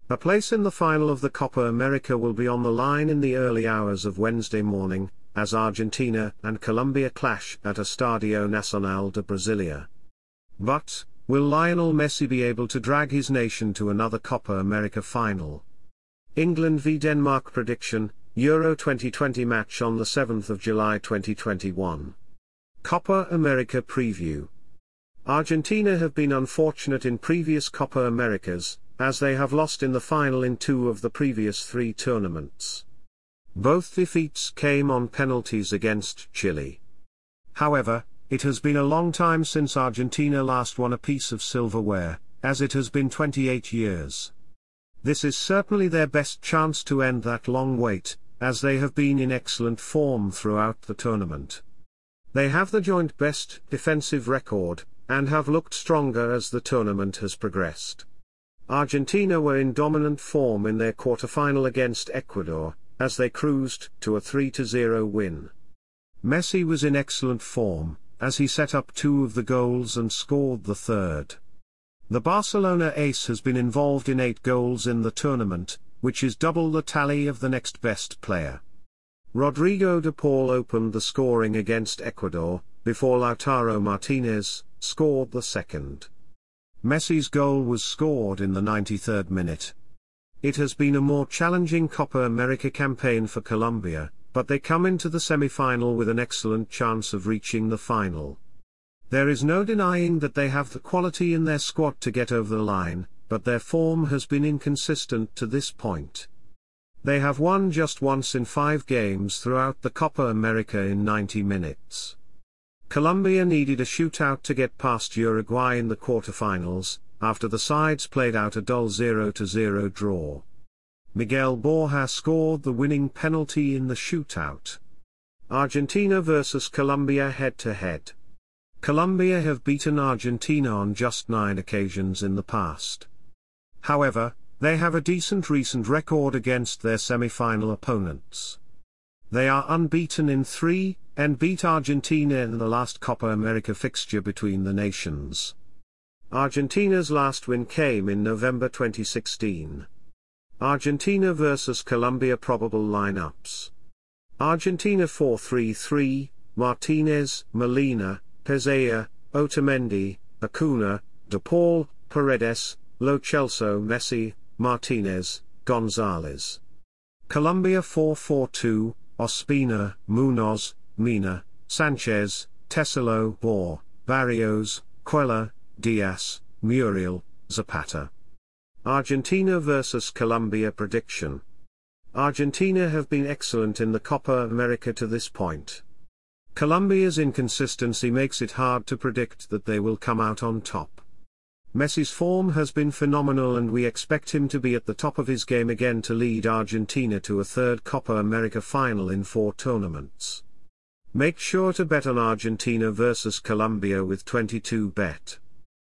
A place in the final of the Copa America will be on the line in the early hours of Wednesday morning, as Argentina and Colombia clash at Estadio Nacional de Brasilia. But, will Lionel Messi be able to drag his nation to another Copa America final? England v Denmark prediction, Euro 2020 match on the 7th of July 2021. Copa America preview. Argentina have been unfortunate in previous Copa Americas, as they have lost in the final in 2 of the previous 3 tournaments. Both defeats came on penalties against Chile. However, it has been a long time since Argentina last won a piece of silverware, as it has been 28 years. This is certainly their best chance to end that long wait, as they have been in excellent form throughout the tournament. They have the joint best defensive record, and have looked stronger as the tournament has progressed. Argentina were in dominant form in their quarter-final against Ecuador, as they cruised to a 3-0 win. Messi was in excellent form, as he set up 2 of the goals and scored the 3rd. The Barcelona ace has been involved in 8 goals in the tournament, which is double the tally of the next best player. Rodrigo de Paul opened the scoring against Ecuador, before Lautaro Martinez scored the 2nd. Messi's goal was scored in the 93rd minute. It has been a more challenging Copa America campaign for Colombia, but they come into the semi-final with an excellent chance of reaching the final. There is no denying that they have the quality in their squad to get over the line, but their form has been inconsistent to this point. They have won just once in 5 games throughout the Copa America in 90 minutes. Colombia needed a shootout to get past Uruguay in the quarterfinals, after the sides played out a dull 0-0 draw. Miguel Borja scored the winning penalty in the shootout. Argentina vs Colombia head-to-head. Colombia have beaten Argentina on just 9 occasions in the past. However, they have a decent recent record against their semi-final opponents. They are unbeaten in 3, and beat Argentina in the last Copa America fixture between the nations. Argentina's last win came in November 2016. Argentina vs Colombia probable lineups. Argentina 4-3-3, Martinez, Molina, Pereira, Otamendi, Acuna, De Paul, Paredes, Lo Celso, Messi, Martinez, Gonzalez. Colombia 4-4-2, Ospina, Munoz, Mina, Sanchez, Tesselo, Bor, Barrios, Cuellar, Diaz, Muriel, Zapata. Argentina vs Colombia prediction. Argentina have been excellent in the Copa America to this point. Colombia's inconsistency makes it hard to predict that they will come out on top. Messi's form has been phenomenal and we expect him to be at the top of his game again to lead Argentina to a 3rd Copa America final in 4 tournaments. Make sure to bet on Argentina vs Colombia with 22bet.